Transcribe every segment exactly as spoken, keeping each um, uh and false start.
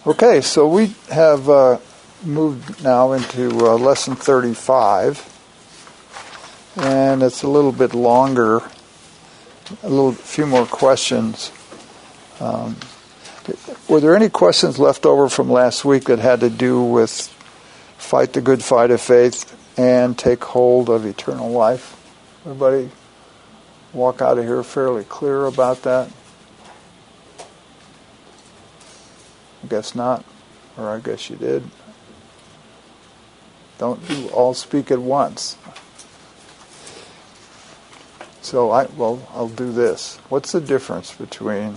Okay, so we have uh, moved now into uh, lesson thirty-five, and it's a little bit longer, a little few more questions. Um, were there any questions left over from last week that had to do with fight the good fight of faith and take hold of eternal life? Everybody walk out of here fairly clear about that? I guess not, or I guess you did. Don't you all speak at once. So I, well, I'll do this. What's the difference between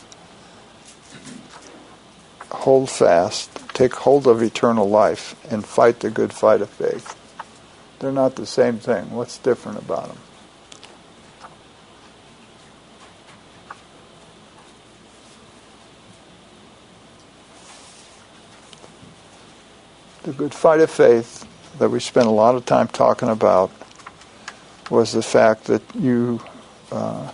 hold fast, take hold of eternal life, and fight the good fight of faith? They're not the same thing. What's different about them? The good fight of faith that we spent a lot of time talking about was the fact that you, uh,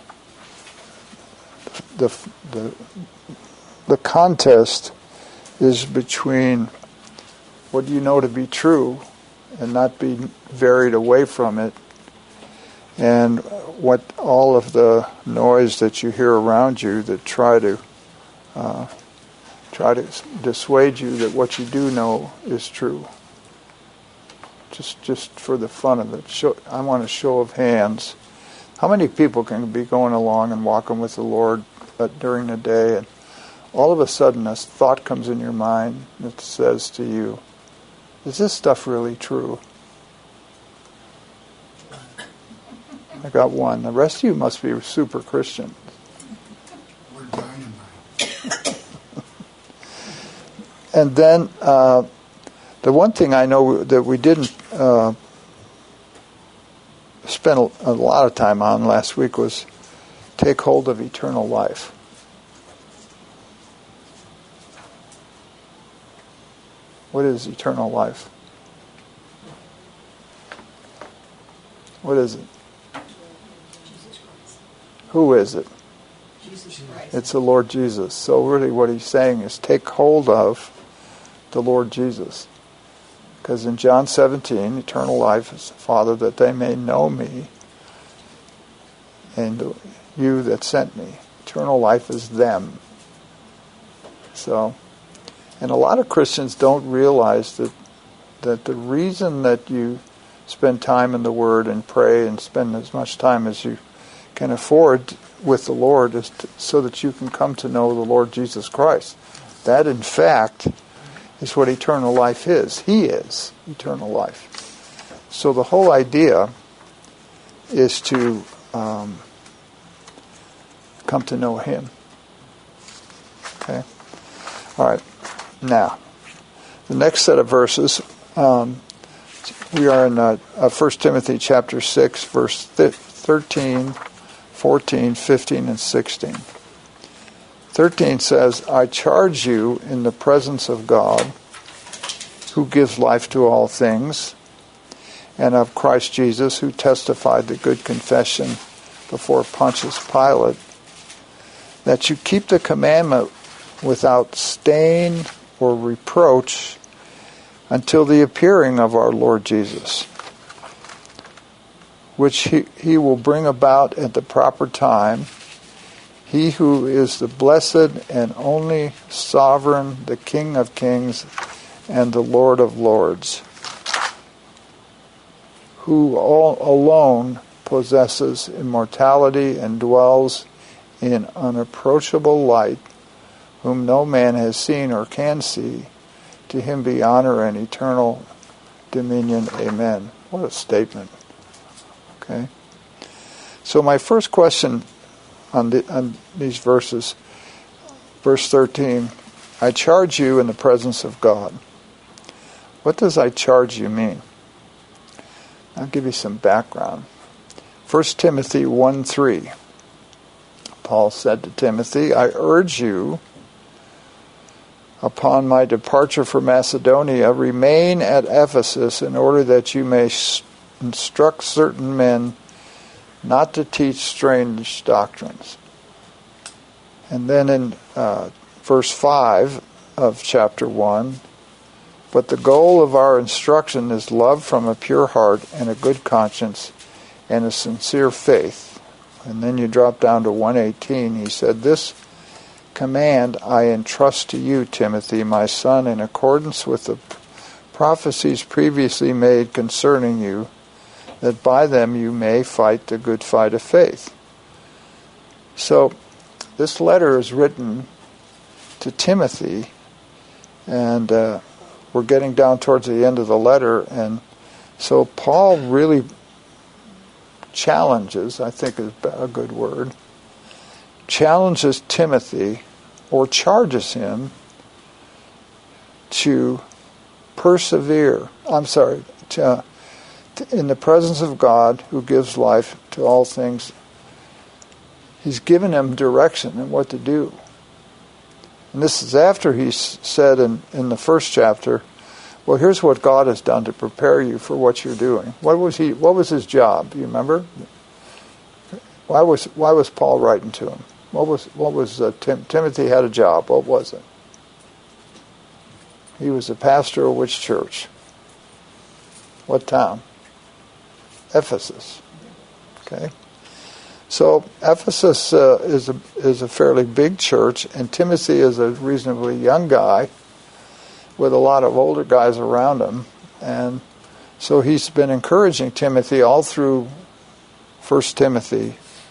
the the the contest is between what you know to be true and not be varied away from it, and what all of the noise that you hear around you that try to uh, try to dissuade you that what you do know is true. Just just for the fun of it, show, I want a show of hands. How many people can be going along and walking with the Lord uh, during the day, and all of a sudden a thought comes in your mind that says to you, is this stuff really true? I got one. The rest of you must be super Christian. We're dynamite. And then uh, the one thing I know that we didn't uh, spend a, a lot of time on last week was take hold of eternal life. What is eternal life? What is it? Jesus Christ. Who is it? Jesus Christ. It's the Lord Jesus. So really what he's saying is take hold of the Lord Jesus. Because in John seventeen, eternal life is, Father, that they may know me and you that sent me. Eternal life is them. So, and a lot of Christians don't realize that that the reason that you spend time in the Word and pray and spend as much time as you can afford with the Lord is to, so that you can come to know the Lord Jesus Christ. That, in fact, is what eternal life is. He is eternal life. So the whole idea is to um, come to know Him. Okay? All right. Now, the next set of verses, um, we are in uh, uh, First Timothy chapter six, verse thirteen, fourteen, fifteen, and sixteen. thirteen says, I charge you in the presence of God, who gives life to all things, and of Christ Jesus, who testified the good confession before Pontius Pilate, that you keep the commandment without stain or reproach until the appearing of our Lord Jesus, which he, he will bring about at the proper time, He who is the blessed and only sovereign, the King of kings and the Lord of lords, who all alone possesses immortality and dwells in unapproachable light, whom no man has seen or can see. To him be honor and eternal dominion. Amen. What a statement. Okay. So my first question on, the, on these verses, verse thirteen, I charge you in the presence of God. What does I charge you mean? I'll give you some background. First Timothy one three. Paul said to Timothy, I urge you, upon my departure from Macedonia, remain at Ephesus in order that you may instruct certain men not to teach strange doctrines. And then in uh, verse five, of chapter one. But the goal of our instruction is love from a pure heart and a good conscience and a sincere faith. And then you drop down to one eighteen. He said, "This command I entrust to you, Timothy, my son, in accordance with the prophecies previously made concerning you, that by them you may fight the good fight of faith." So, this letter is written to Timothy, and uh, we're getting down towards the end of the letter, and so Paul really challenges, I think is a good word, challenges Timothy, or charges him to persevere, I'm sorry, to, uh, to, in the presence of God who gives life to all things. He's given him direction in what to do. And this is after he said in, in the first chapter, well, here's what God has done to prepare you for what you're doing. What was he? What was his job? You remember? Why was why was Paul writing to him? What was what was uh, Tim, Timothy had a job? What was it? He was the pastor of which church? What town? Ephesus. Okay. So Ephesus uh, is a is a fairly big church, and Timothy is a reasonably young guy with a lot of older guys around him, and so he's been encouraging Timothy all through First Timothy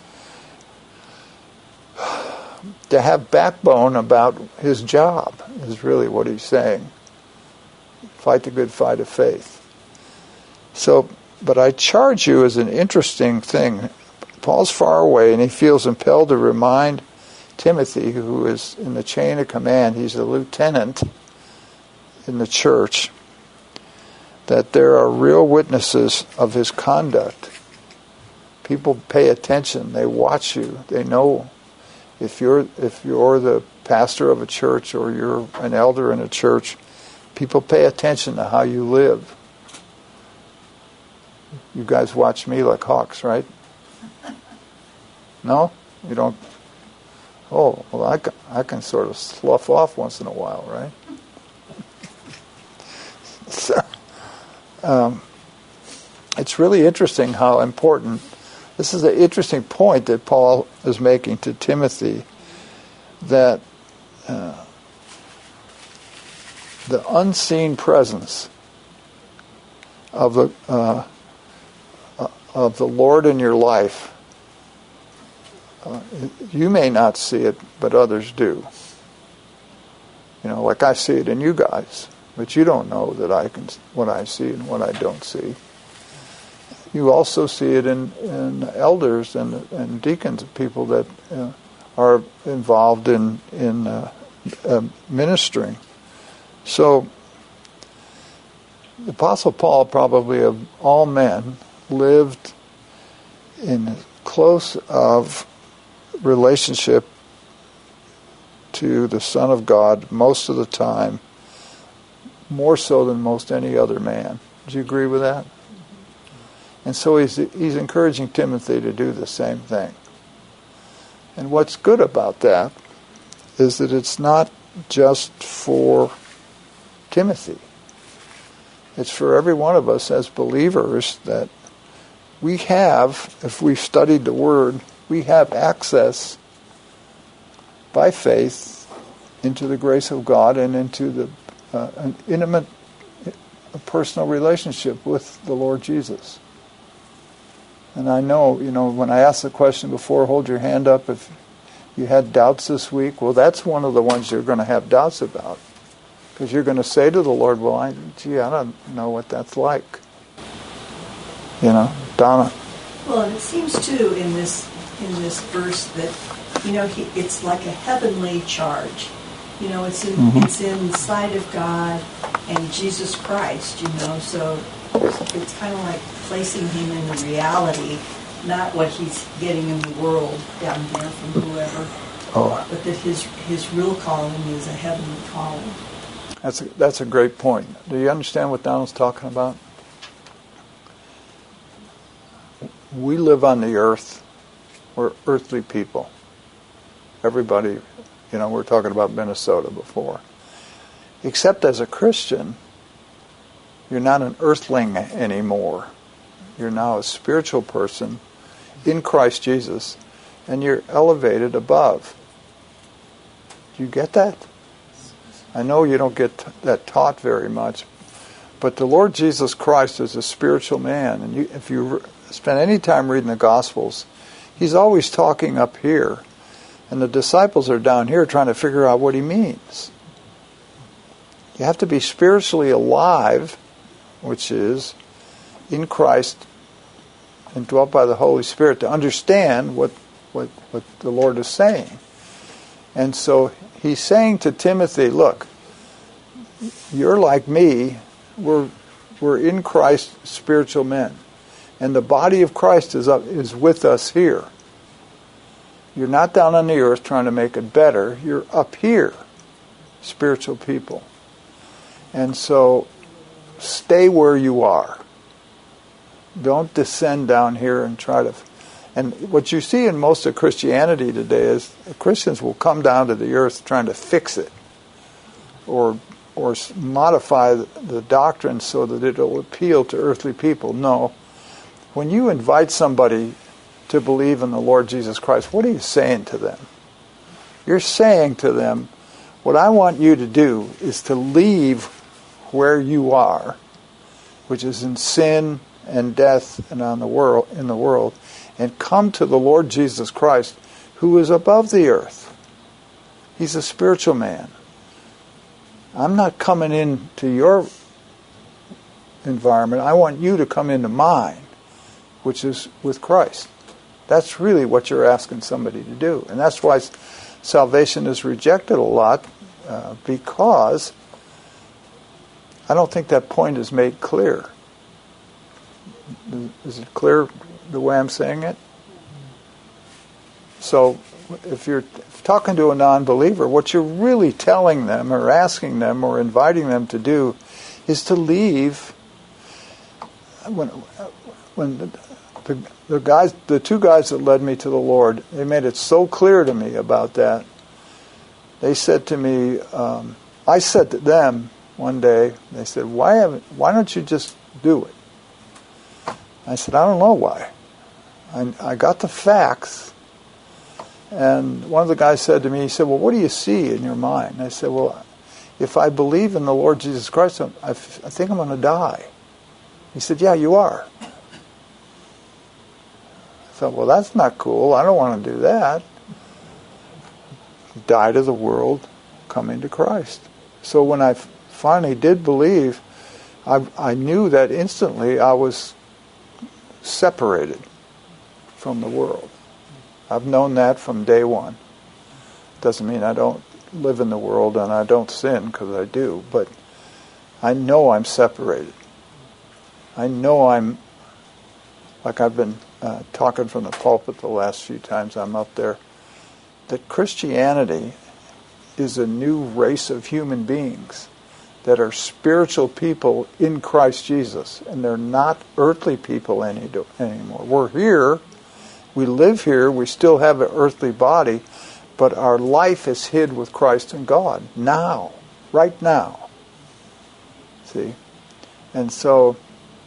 to have backbone about his job, is really what he's saying. Fight the good fight of faith. So, but I charge you as an interesting thing. Paul's far away, and he feels impelled to remind Timothy, who is in the chain of command, he's a lieutenant in the church, that there are real witnesses of his conduct. People pay attention, they watch you, they know if you're if you're the pastor of a church or you're an elder in a church, people pay attention to how you live. You guys watch me like hawks, right? No? You don't? Oh, well, I can, I can sort of slough off once in a while, right? So, um, it's really interesting how important, this is an interesting point that Paul is making to Timothy, that uh, the unseen presence of the uh, of the Lord in your life, uh, you may not see it, but others do. You know, like I see it in you guys, but you don't know that I can what I see and what I don't see. You also see it in, in elders and, and deacons, people that uh, are involved in in uh, uh, ministering. So, the Apostle Paul, probably of all men, lived in close of relationship to the Son of God most of the time, more so than most any other man. Do you agree with that? And so he's he's encouraging Timothy to do the same thing. And what's good about that is that it's not just for Timothy. It's for every one of us as believers, that we have, if we've studied the Word, we have access by faith into the grace of God and into the uh, an intimate personal relationship with the Lord Jesus. And I know, you know, when I asked the question before, hold your hand up if you had doubts this week. Well, that's one of the ones you're going to have doubts about. Because you're going to say to the Lord, well, I, gee, I don't know what that's like. You know, Donna. Well, and it seems too in this in this verse that, you know, he, it's like a heavenly charge. You know, it's in, mm-hmm. it's inside of God and Jesus Christ, you know, so it's kind of like placing him in the reality, not what he's getting in the world down here from whoever, oh. but that his his real calling is a heavenly calling. That's a, that's a great point. Do you understand what Donald's talking about? We live on the earth. We're earthly people. Everybody, you know, we were talking about Minnesota before. Except as a Christian, you're not an earthling anymore. You're now a spiritual person in Christ Jesus, and you're elevated above. Do you get that? I know you don't get t- that taught very much, but the Lord Jesus Christ is a spiritual man, and you, if you re- spend any time reading the Gospels, he's always talking up here, and the disciples are down here trying to figure out what he means. You have to be spiritually alive, which is in Christ and dwelt by the Holy Spirit, to understand what, what, what the Lord is saying. And so he's saying to Timothy, look, you're like me, we're, we're in Christ spiritual men. And the body of Christ is up, is with us here. You're not down on the earth trying to make it better. You're up here, spiritual people. And so stay where you are. Don't descend down here and try to... And what you see in most of Christianity today is Christians will come down to the earth trying to fix it or or modify the doctrine so that it will appeal to earthly people. No. When you invite somebody to believe in the Lord Jesus Christ, what are you saying to them? You're saying to them, what I want you to do is to leave where you are, which is in sin and death and on the world in the world, and come to the Lord Jesus Christ, who is above the earth. He's a spiritual man. I'm not coming into your environment. I want you to come into mine, which is with Christ. That's really what you're asking somebody to do. And that's why salvation is rejected a lot, uh, because I don't think that point is made clear. Is it clear the way I'm saying it? So if you're talking to a non-believer, what you're really telling them or asking them or inviting them to do is to leave. When when the, the, the guys, the two guys that led me to the Lord, they made it so clear to me about that. They said to me, um, I said to them one day, they said, why haven't, why don't you just do it? I said, I don't know why. I, I got the facts. And one of the guys said to me, he said, well, what do you see in your mind? And I said, well, if I believe in the Lord Jesus Christ, I, I think I'm going to die. He said, yeah, you are. I thought, well, that's not cool. I don't want to do that. Die to the world, come into Christ. So when I finally did believe, I, I knew that instantly I was separated from the world. I've known that from day one. Doesn't mean I don't live in the world and I don't sin, because I do, but I know I'm separated. I know I'm, like I've been uh, talking from the pulpit the last few times I'm up there, that Christianity is a new race of human beings that are spiritual people in Christ Jesus, and they're not earthly people any, anymore. We're here. We live here, we still have an earthly body, but our life is hid with Christ and God, now, right now. See? And so,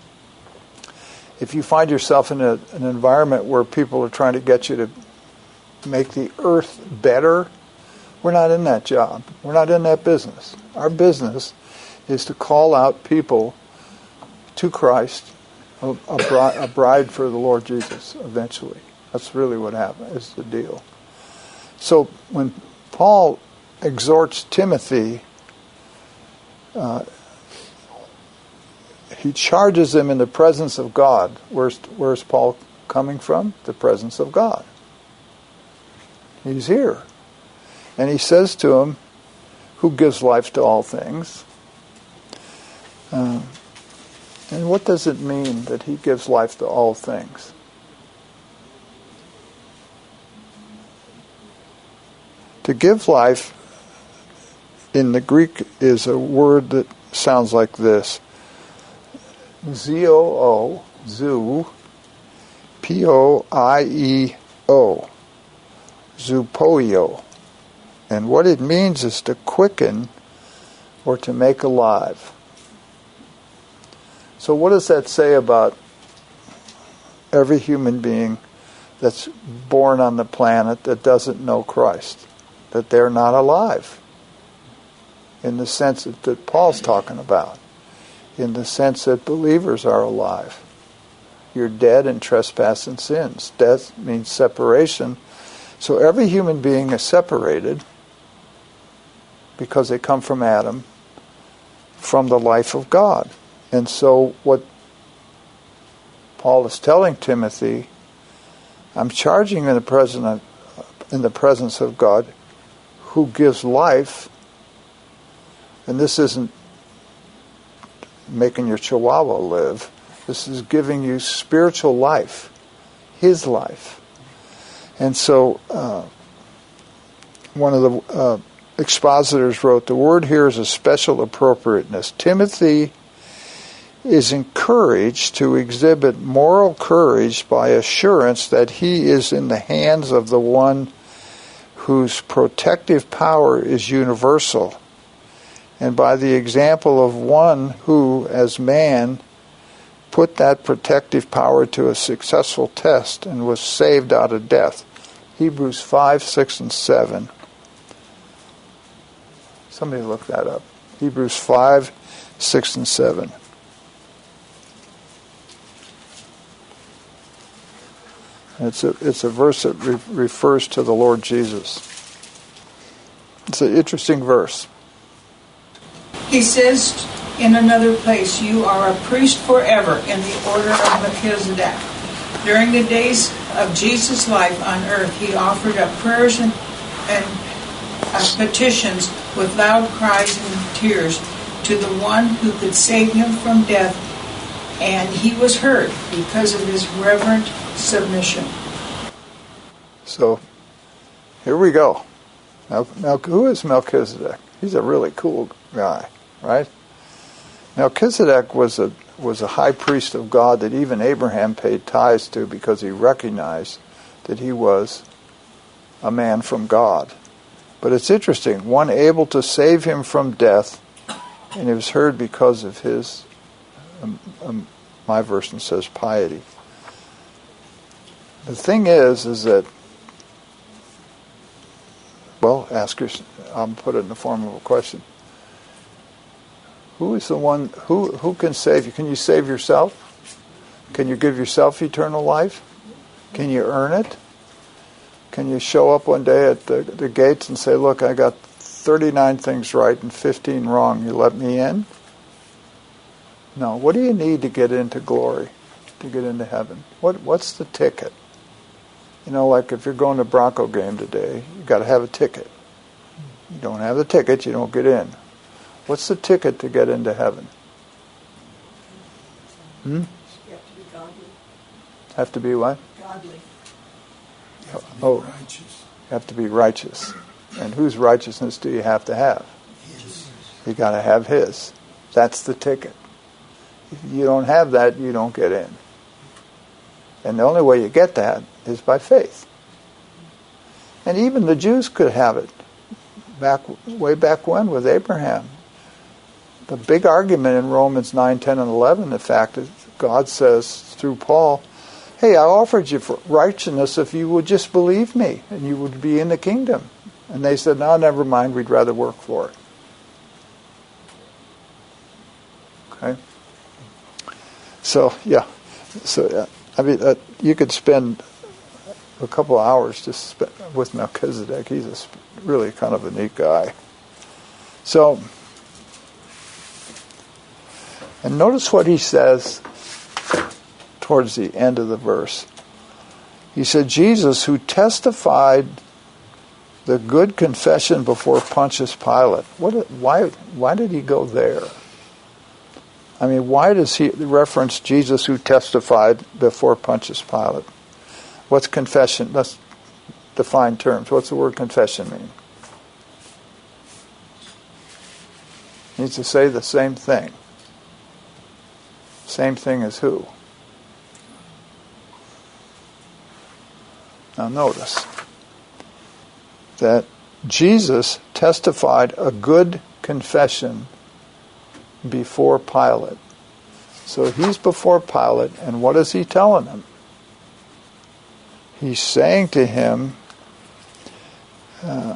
if you find yourself in a, an environment where people are trying to get you to make the earth better, we're not in that job. We're not in that business. Our business is to call out people to Christ, a, a, bride, a bride for the Lord Jesus, eventually. That's really what happened, is the deal. So when Paul exhorts Timothy, uh, he charges him in the presence of God. Where's, where's Paul coming from? The presence of God. He's here. And he says to him, who gives life to all things. Uh, and what does it mean that he gives life to all things? To give life in the Greek is a word that sounds like this. Z-O-O, zoo, P O I E O, zoopoio. And what it means is to quicken or to make alive. So what does that say about every human being that's born on the planet that doesn't know Christ? That they're not alive in the sense that, that Paul's talking about, in the sense that believers are alive. You're dead in trespass and sins. Death means separation. So every human being is separated because they come from Adam, from the life of God. And so what Paul is telling Timothy, I'm charging in the presence in the presence of God, who gives life, and this isn't making your chihuahua live, this is giving you spiritual life, his life. And so uh, one of the uh, expositors wrote, the word here is a special appropriateness. Timothy is encouraged to exhibit moral courage by assurance that he is in the hands of the one whose protective power is universal, and by the example of one who, as man, put that protective power to a successful test and was saved out of death. Hebrews five, six, and seven. Somebody look that up. Hebrews five, six, and seven. It's a, it's a verse that re- refers to the Lord Jesus. It's an interesting verse. He says in another place, you are a priest forever in the order of Melchizedek. During the days of Jesus' life on earth, he offered up prayers and, and uh, petitions with loud cries and tears to the one who could save him from death, and he was heard because of his reverent submission. So, here we go. Now, now, who is Melchizedek? He's a really cool guy, right? Melchizedek was a was a high priest of God that even Abraham paid tithes to because he recognized that he was a man from God. But it's interesting, one able to save him from death, and it was heard because of his, um, um, my version says, piety. The thing is, is that, well, ask yourself, I'll put it in the form of a question. Who is the one, who who can save you? Can you save yourself? Can you give yourself eternal life? Can you earn it? Can you show up one day at the, the gates and say, look, I got thirty-nine things right and fifteen wrong. You let me in? No. What do you need to get into glory, to get into heaven? What What's the ticket? You know, like if you're going to a Bronco game today, you've got to have a ticket. You don't have the ticket, you don't get in. What's the ticket to get into heaven? Hmm? You have to be godly. Have to be what? Godly. You have to be Oh. righteous. You have to be righteous. And whose righteousness do you have to have? His. You got to have his. That's the ticket. If you don't have that, you don't get in. And the only way you get that is by faith. And even the Jews could have it. Back way back when with Abraham. The big argument in Romans nine, ten, and eleven, the fact that God says through Paul, hey, I offered you for righteousness if you would just believe me and you would be in the kingdom. And they said, no, never mind, we'd rather work for it. Okay? So, yeah. So, uh, I mean, uh, you could spend a couple of hours just spend with Melchizedek. He's a really kind of a neat guy. So, and notice what he says towards the end of the verse. He said, Jesus, who testified the good confession before Pontius Pilate. What? Why? Why did he go there? I mean, why does he reference Jesus who testified before Pontius Pilate? What's confession? Let's define terms. What's the word confession mean? It needs to say the same thing. Same thing as who? Now notice that Jesus testified a good confession before Pilate. So he's before Pilate, and what is he telling him? He's saying to him uh,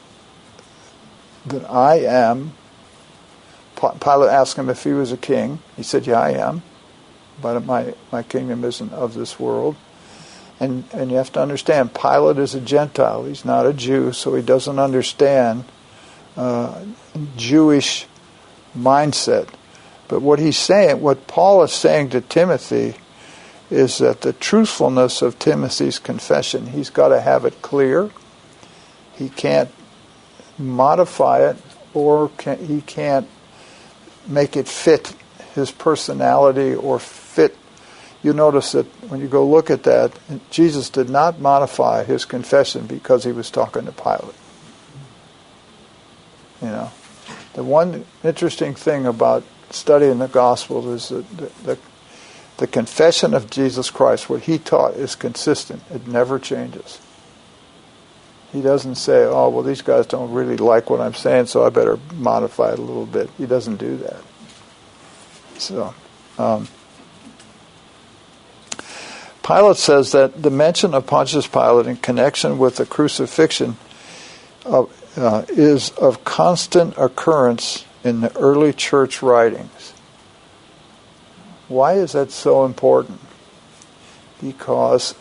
that I am. Pilate asked him if he was a king. He said, yeah, I am. But my, my kingdom isn't of this world. And and you have to understand, Pilate is a Gentile. He's not a Jew, so he doesn't understand uh, Jewish mindset. But what he's saying, what Paul is saying to Timothy, is that the truthfulness of Timothy's confession, he's got to have it clear. He can't modify it, or can, he can't make it fit his personality or fit. You notice that when you go look at that, Jesus did not modify his confession because he was talking to Pilate. You know, the one interesting thing about studying the gospel is that the, the, the confession of Jesus Christ, what he taught, is consistent. It never changes. He doesn't say, oh, well, these guys don't really like what I'm saying, so I better modify it a little bit. He doesn't do that. So, um, Pilate says that the mention of Pontius Pilate in connection with the crucifixion of, uh, is of constant occurrence in the early church writings. Why is that so important? Because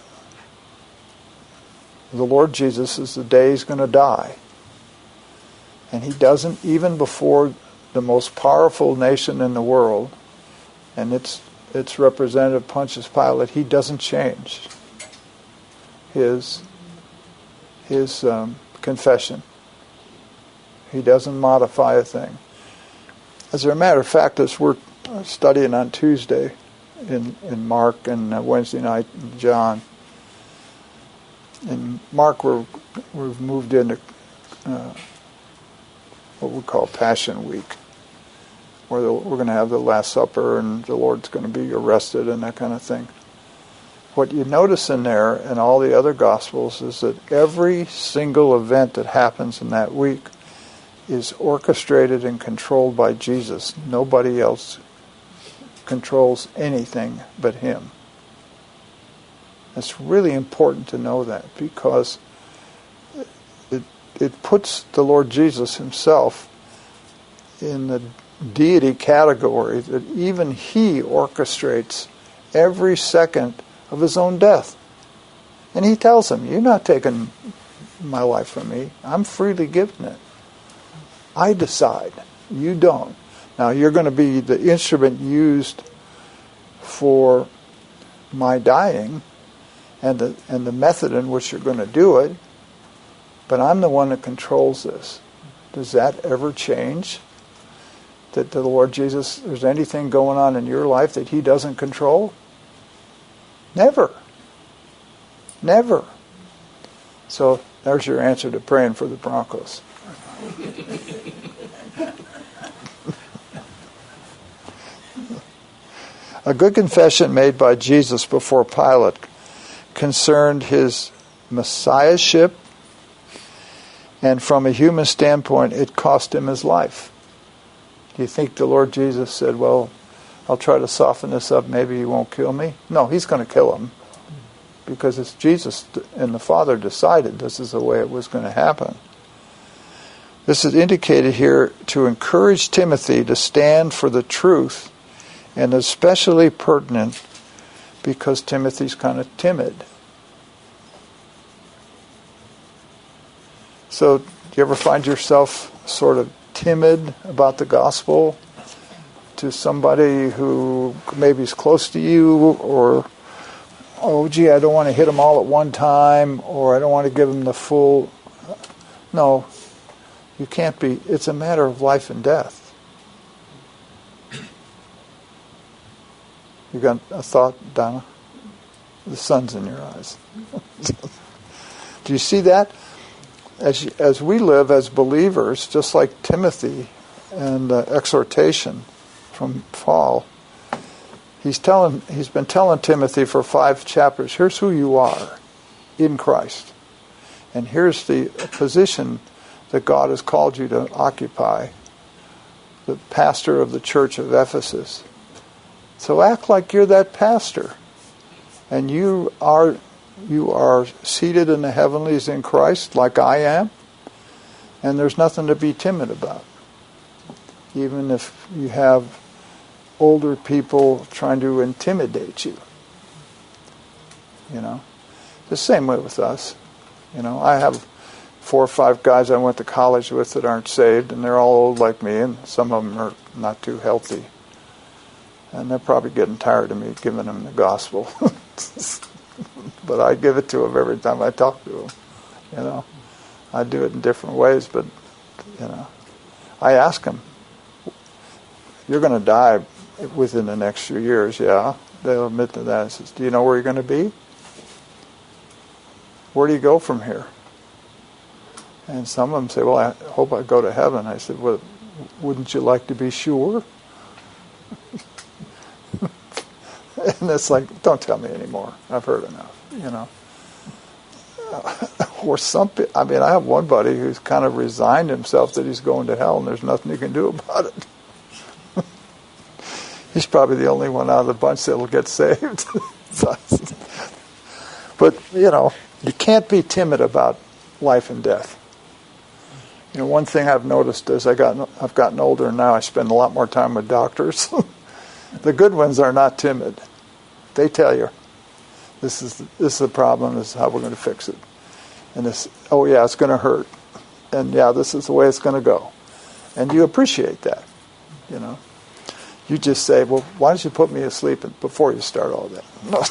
the Lord Jesus is the day he's going to die. And he doesn't, even before the most powerful nation in the world, and its its representative Pontius Pilate, he doesn't change his his um, confession. He doesn't modify a thing. As a matter of fact, as we're studying on Tuesday in in Mark and uh, Wednesday night in John, in Mark we're we've moved into uh, what we call Passion Week, where the, we're going to have the Last Supper and the Lord's going to be arrested and that kind of thing. What you notice in there and all the other Gospels is that every single event that happens in that week is orchestrated and controlled by Jesus. Nobody else controls anything but him. It's really important to know that, because it, it puts the Lord Jesus himself in the deity category, that even he orchestrates every second of his own death. And he tells him, you're not taking my life from me. I'm freely giving it. I decide. You don't. Now you're going to be the instrument used for my dying and the and the method in which you're going to do it, but I'm the one that controls this. Does that ever change? That the Lord Jesus, there's anything going on in your life that he doesn't control? Never. Never. So there's your answer to praying for the Broncos. A good confession made by Jesus before Pilate concerned his messiahship, and from a human standpoint, it cost him his life. Do you think the Lord Jesus said, well, I'll try to soften this up, maybe he won't kill me? No, he's going to kill him, because it's Jesus and the Father decided this is the way it was going to happen. This is indicated here to encourage Timothy to stand for the truth, and especially pertinent because Timothy's kind of timid. So, do you ever find yourself sort of timid about the gospel to somebody who maybe is close to you, or, oh gee, I don't want to hit them all at one time, or I don't want to give them the full... No, you can't be. It's a matter of life and death. You got a thought, Donna? The sun's in your eyes. Do you see that? As as we live as believers, just like Timothy and uh, exhortation from Paul, he's telling he's been telling Timothy for five chapters, here's who you are in Christ, and here's the position that God has called you to occupy the pastor of the church of Ephesus. So act like you're that pastor. And you are you are seated in the heavenlies in Christ, like I am. And there's nothing to be timid about. Even if you have older people trying to intimidate you. You know. The same way with us. You know, I have four or five guys I went to college with that aren't saved, and they're all old like me, and some of them are not too healthy. And they're probably getting tired of me giving them the gospel. But I give it to them every time I talk to them. You know, I do it in different ways, but, you know, I ask them, you're going to die within the next few years. Yeah, they'll admit to that. I says, do you know where you're going to be? Where do you go from here? And some of them say, well, I hope I go to heaven. I said, well, wouldn't you like to be sure? And it's like, don't tell me anymore. I've heard enough, you know. Or some, I mean, I have one buddy who's kind of resigned himself that he's going to hell and there's nothing he can do about it. He's probably the only one out of the bunch that will get saved. But, you know, you can't be timid about life and death. You know, one thing I've noticed as I got, I've gotten older and now I spend a lot more time with doctors. The good ones are not timid. They tell you, this is this is the problem, this is how we're going to fix it. And this, oh yeah, it's going to hurt. And yeah, this is the way it's going to go. And you appreciate that, you know. You just say, well, why don't you put me asleep before you start all that? No.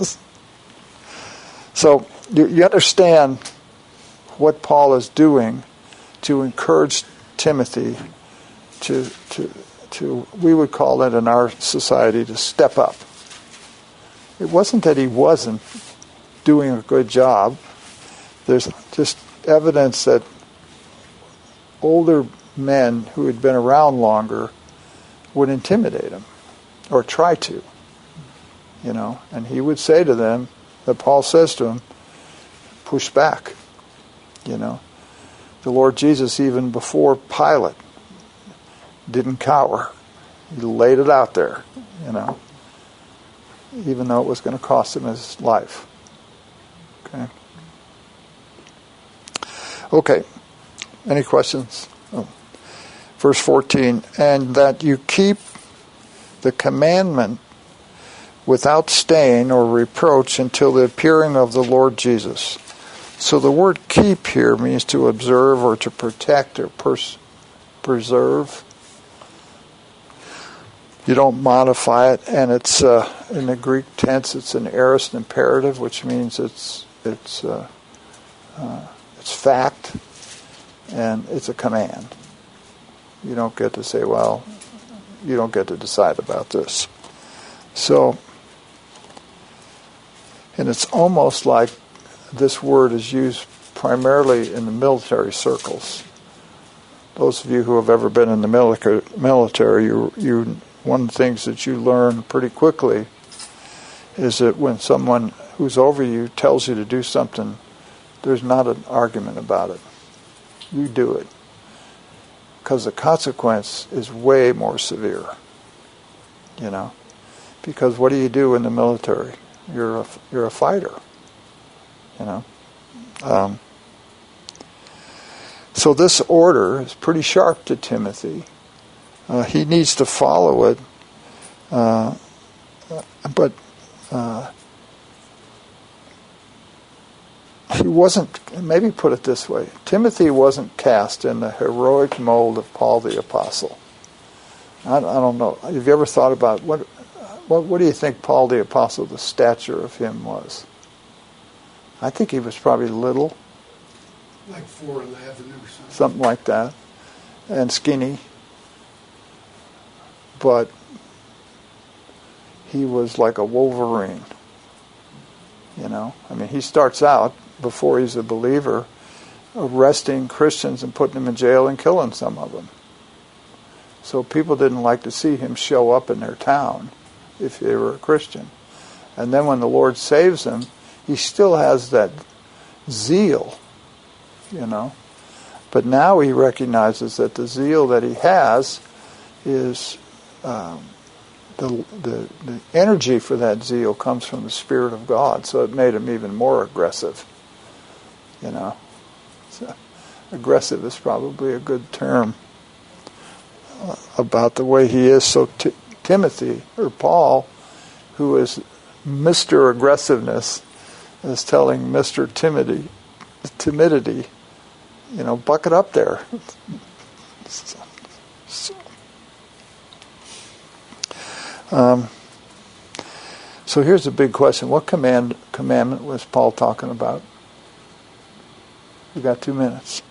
So you, you understand what Paul is doing to encourage Timothy to to to we would call it in our society to step up. It wasn't that he wasn't doing a good job. There's just evidence that older men who had been around longer would intimidate him or try to, you know, and he would say to them, that Paul says to him, push back, you know. The Lord Jesus, even before Pilate, didn't cower. He laid it out there, you know, even though it was going to cost him his life. Okay. Okay. Any questions? Oh. Verse fourteen, and that you keep the commandment without stain or reproach until the appearing of the Lord Jesus. So the word keep here means to observe or to protect or pers- preserve. You don't modify it, and it's uh, in the Greek tense. It's an aorist imperative, which means it's it's uh, uh, it's fact, and it's a command. You don't get to say, well, you don't get to decide about this. So, and it's almost like this word is used primarily in the military circles. Those of you who have ever been in the military, you you. One of the things that you learn pretty quickly is that when someone who's over you tells you to do something, there's not an argument about it. You do it. Because the consequence is way more severe. You know? Because what do you do in the military? You're a, you're a fighter. You know? Um, so this order is pretty sharp to Timothy. Uh, he needs to follow it, uh, but uh, he wasn't, maybe put it this way, Timothy wasn't cast in the heroic mold of Paul the Apostle. I, I don't know. Have you ever thought about, what, what, what do you think Paul the Apostle, the stature of him was? I think he was probably little. Like four eleven or something. Something like that. And skinny. But he was like a Wolverine, you know. I mean, he starts out, before he's a believer, arresting Christians and putting them in jail and killing some of them. So people didn't like to see him show up in their town if they were a Christian. And then when the Lord saves him, he still has that zeal, you know. But now he recognizes that the zeal that he has is um, the, the the energy for that zeal comes from the Spirit of God, so it made him even more aggressive. You know, so aggressive is probably a good term uh, about the way he is. So t- Timothy, or Paul, who is Mister Aggressiveness, is telling Mister Timidity, timidity, you know, buck it up there. so, so. Um, so here's a big question. What command commandment was Paul talking about? We got two minutes.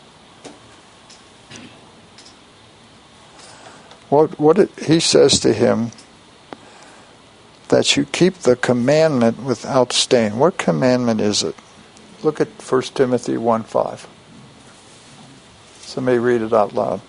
What what it, he says to him, that you keep the commandment without stain. What commandment is it? Look at First Timothy one five. Somebody read it out loud.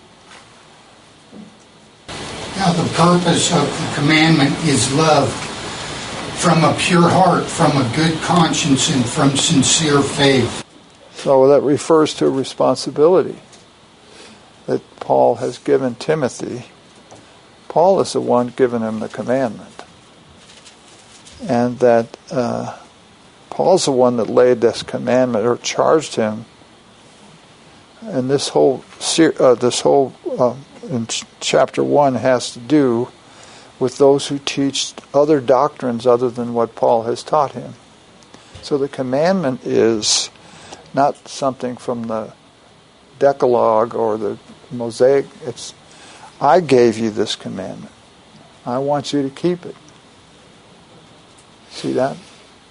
Now the purpose of the commandment is love from a pure heart, from a good conscience, and from sincere faith. So that refers to a responsibility that Paul has given Timothy. Paul is the one giving him the commandment. And that uh, Paul's the one that laid this commandment or charged him. And this whole uh, this whole uh, in ch- chapter one has to do with those who teach other doctrines other than what Paul has taught him. So the commandment is not something from the Decalogue or the Mosaic. It's, I gave you this commandment. I want you to keep it. See that?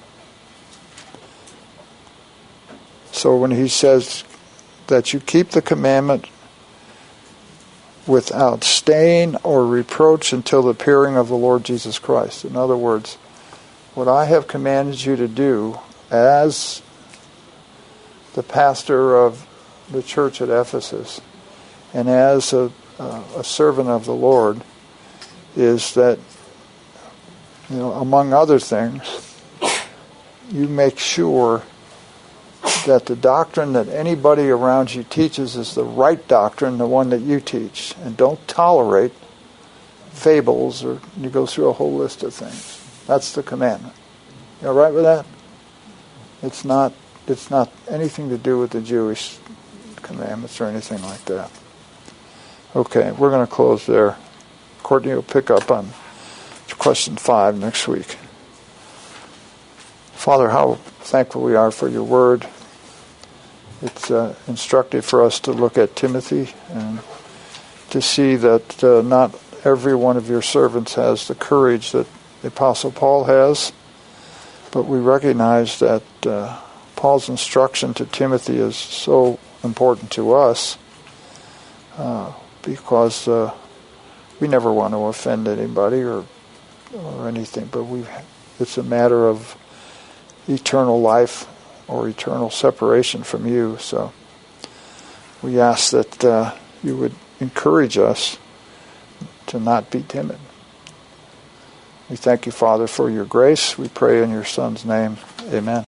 So when he says that you keep the commandment without stain or reproach until the appearing of the Lord Jesus Christ. In other words, what I have commanded you to do as the pastor of the church at Ephesus and as a, uh, a servant of the Lord is that, you know, among other things, you make sure that the doctrine that anybody around you teaches is the right doctrine, the one that you teach, and don't tolerate fables, or you go through a whole list of things. That's the commandment. You all right with that? It's not it's not anything to do with the Jewish commandments or anything like that. Okay, we're going to close there. Courtney will pick up on question five next week. Father, how thankful we are for your word. It's uh, instructive for us to look at Timothy and to see that uh, not every one of your servants has the courage that the Apostle Paul has, but we recognize that uh, Paul's instruction to Timothy is so important to us uh, because uh, we never want to offend anybody or or anything, but we it's a matter of eternal life or eternal separation from you. So we ask that uh, you would encourage us to not be timid. We thank you, Father, for your grace. We pray in your Son's name. Amen.